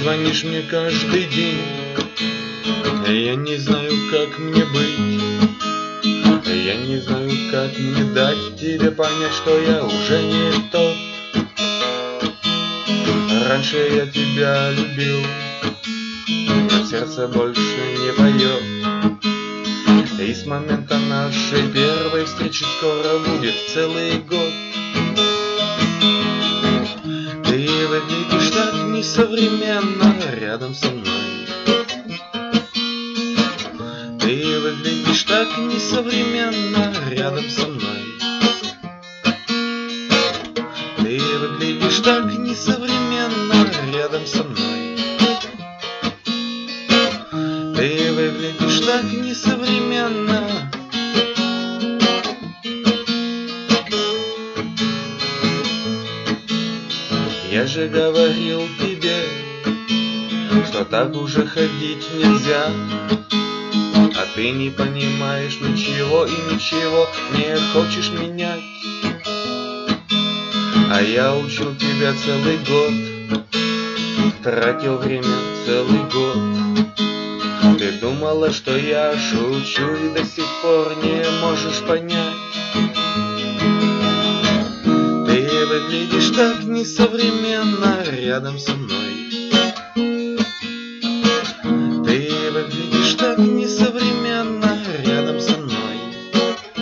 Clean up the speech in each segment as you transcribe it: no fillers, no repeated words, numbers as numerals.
звонишь мне каждый день, я не знаю, как мне быть. Я не знаю, как мне дать тебе понять, что я уже не тот. Раньше я тебя любил, но сердце больше не поет. И с момента нашей первой встречи скоро будет целый год. Ты выглядишь так несовременно рядом со мной. Ты выглядишь так несовременно рядом со мной. Ты выглядишь так несовременно рядом со мной. Ты выглядишь так несовременно. Я же говорил тебе, что так уже ходить нельзя. А ты не понимаешь ничего и ничего не хочешь менять. А я учил тебя целый год, тратил время целый год. Ты думала, что я шучу, и до сих пор не можешь понять. Ты выглядишь так несовременно рядом со мной. Ты выглядишь так несовременно рядом со мной.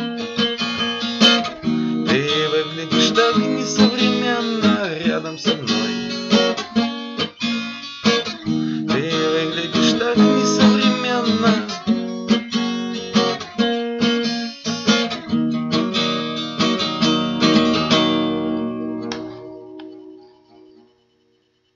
Ты выглядишь так несовременно рядом со мной.